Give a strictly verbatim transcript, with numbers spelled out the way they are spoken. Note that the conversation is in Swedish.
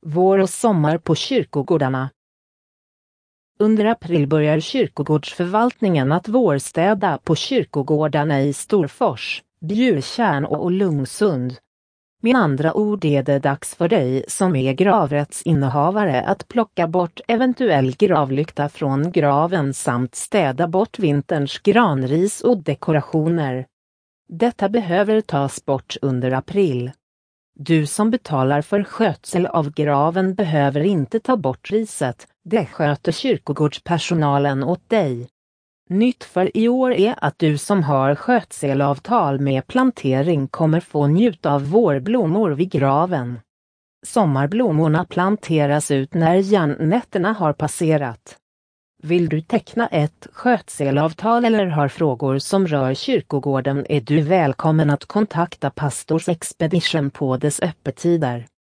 Vår och sommar på kyrkogårdarna. Under april börjar kyrkogårdsförvaltningen att vårstäda på kyrkogårdarna i Storfors, Bjurtjärn och Lungsund. Med andra ord är det dags för dig som är gravrättsinnehavare att plocka bort eventuell gravlykta från graven samt städa bort vinterns granris och dekorationer. Detta behöver tas bort under april. Du som betalar för skötsel av graven behöver inte ta bort riset, det sköter kyrkogårdspersonalen åt dig. Nytt för i år är att du som har skötselavtal med plantering kommer få njuta av vårblommor vid graven. Sommarblommorna planteras ut när järnnätterna har passerat. Vill du teckna ett skötselavtal eller har frågor som rör kyrkogården är du välkommen att kontakta Pastors Expedition på dess öppettider.